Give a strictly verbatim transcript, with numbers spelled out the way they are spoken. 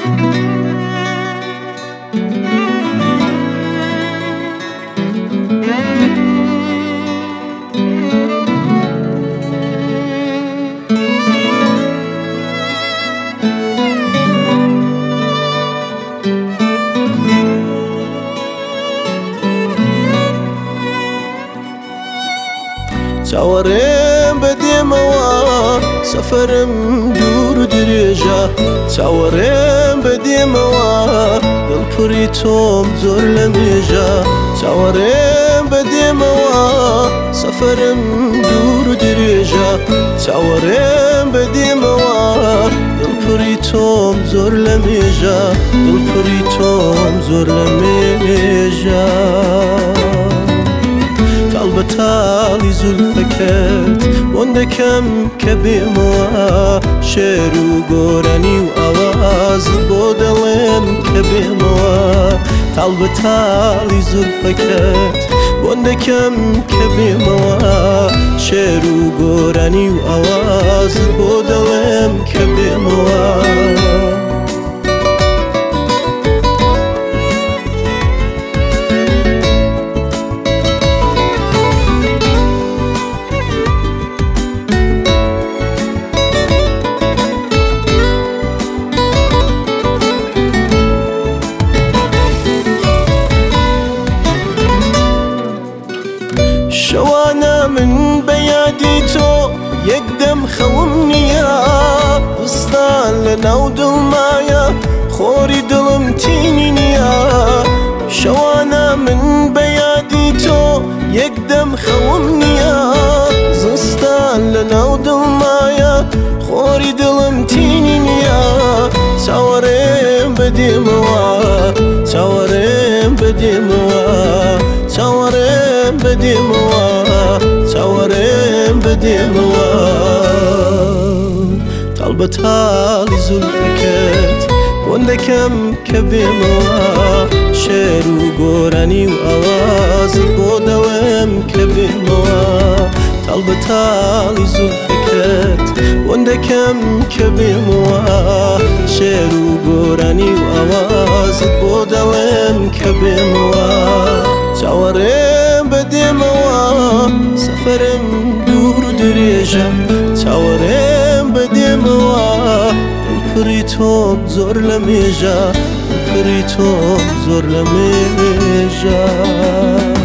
چاوەڕێم بەدێمەوە سەفەرم دوور و درێژە چاوەڕێم بەدێمەوە دڵپڕی تۆم زۆر لە مێژە چاوەڕێم بەدێمەوە سەفەرم دوور و درێژە چاوەڕێم بەدێمەوە دڵپڕی تۆم زۆر لە مێژە دڵپڕی تۆم زۆر لە مێژە تاڵبەتاڵی زولفەکەت بۆن دەکەم کە بێمەوە شێر و گۆرانی و ئاوازت بۆ دەڵێم کە بێمەوە تاڵبەتاڵی زولفەکەت بۆن دەکەم کە بێمەوە شێر و گۆرانی و ئاوازت بۆ دەڵێم کە بێمەوە شەوانە من بە یادی تۆ یەکدەم خەوم نییە وستان لە ناو دڵمایە خۆری دڵم تینی نییە شەوانە من بە یادی تۆ یەکدەم خەوم نییە زستان لە ناو دڵمایە خۆری دڵم تینی نییە چاوەڕێم بەدێمەوە چاوەڕێم بەدێمەوە چاوەڕێم بەدێمەوە چاوەڕێم بەدێمەوە تاڵبەتاڵی زولفەکەت بۆن دەکەم کە بێمەوە شێر و گۆرانی و ئاوازت بۆ دەڵێم کە بێمەوە تاڵبەتاڵی زولفەکەت بۆن دەکەم کە بێمەوە شێر و گۆرانی و ئاوازت بۆ دەڵێم کە بێمەوە چاوەڕێم بەدێمەوە سەفەرم دوور و درێژە چاوەڕێم بەدێمەوە دڵپڕی تۆم زۆر لە مێژە دڵپڕی تۆم زۆر لە مێژە